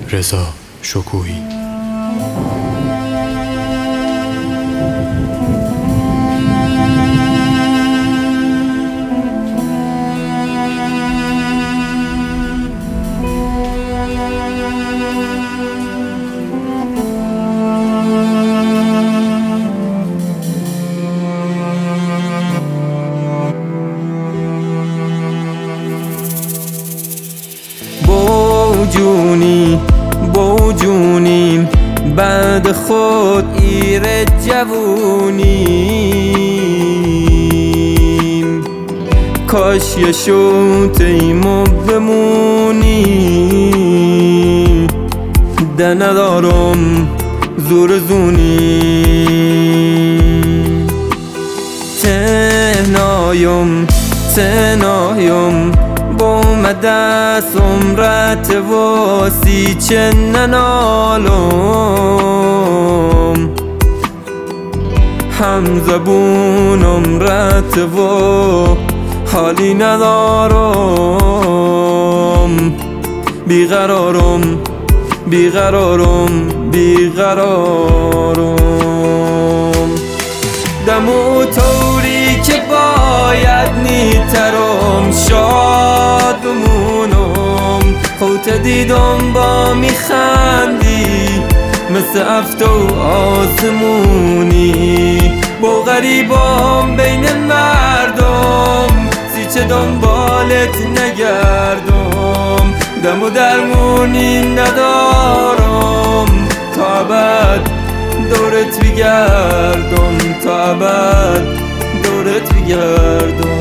رضا شکوهی. بوجونیم بعد خود ایر جوونیم، کاش یه شوتیمو بمونی، ده ندارم زور زونی، تنایم بومده سمرت واسی چه ننالم، هم زبونم رت و حالی ندارم، بیقرارم دمو طوری که باید نیترم شاد بمونم، خوت دیدم با میخندی مثل افت و آسمونی، با غریبام بین مردم سیچه دنبالت نگردم، دم و درمونی ندارم تا ابد دورت بگردم، تا ابد دورت بگردم.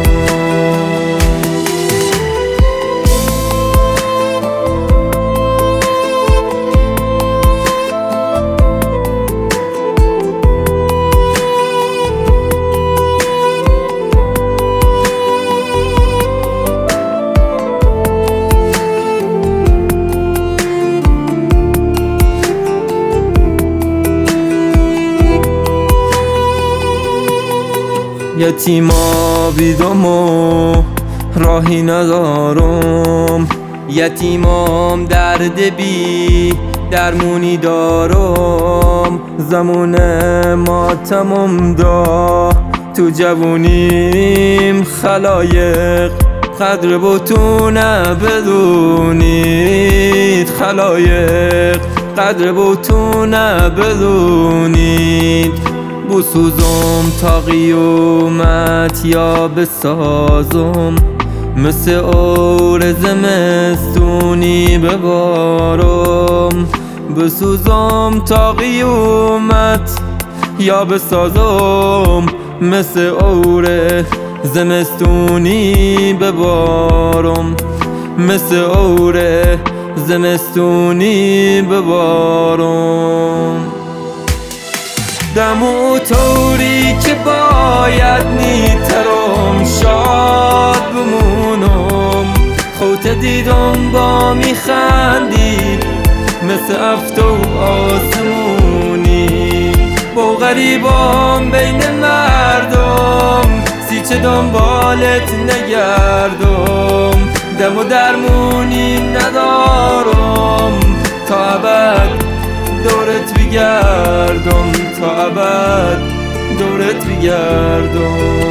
یتیما بیدم و راهی ندارم، یتیمام درد بی درمونی دارم، زمان ماتمم دا تو جوونیم، خلایق قدر بتونه بدونید، خلایق قدر بتونه بدونید، بسوزم تا قیومت یا بسازم، مثل اور زمستونی ببارم، بسوزم تا قیومت یا بسازم، مثل اور زمستونی ببارم، مثل اور زمستونی ببارم. دمو طوری که باید نیترم شاد بمونم، خوت دیدم با میخندی مثل افت و آسمونی، با غریبام بین مردم سیچه دنبالت نگردم، دم و درمونی ندارم تا ابد دورت بگردم، تا ابد دورت بگردم.